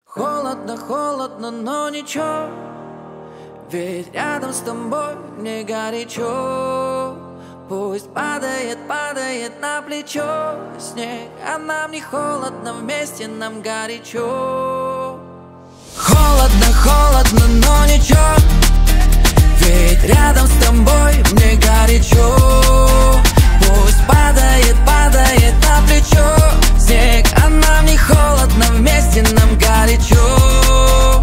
Холодно, холодно, но ничего, ведь рядом с тобой мне горячо. Пусть падает, падает на плечо снег, а нам не холодно, вместе нам горячо. Холодно, холодно, но ничего, ведь рядом с тобой мне горячо. Пусть падает, падает на плечо снег, а нам не холодно, вместе нам горячо.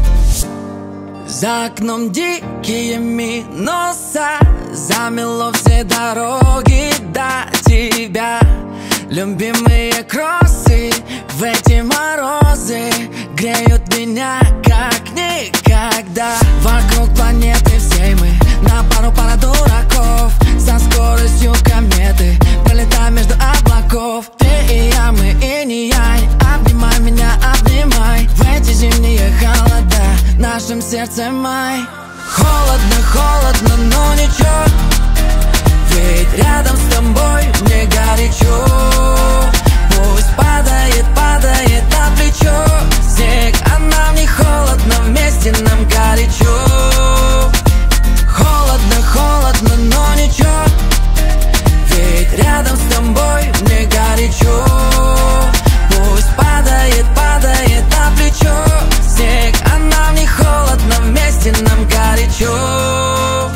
За окном дикие минуса, замело все дороги до тебя. Любимые кроссы в эти морозы греют меня как никогда. Вокруг планеты всей мы на пара дураков, со скоростью кометы пролетаем между облаков. Ты и я, мы и не янь, обнимай меня, обнимай. В эти зимние холода в нашем сердце май. Холодно, холодно, но ничего, ведь рядом с тобой мне горячо. Пусть падает, падает на плечо снег, а нам не холодно, вместе нам горячо. Холодно, холодно, но ничего, ведь рядом с тобой мне горячо. Пусть падает, падает на плечо снег, а нам не холодно, вместе нам горячо.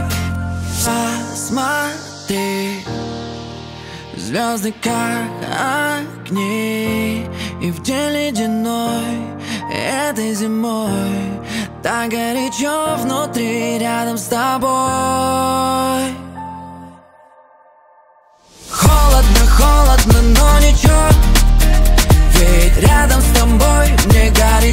Посмотри, звезды как огни, и в день ледяной этой зимой так горячо внутри рядом с тобой. Холодно, холодно, но ничего, ведь рядом с тобой мне горячо.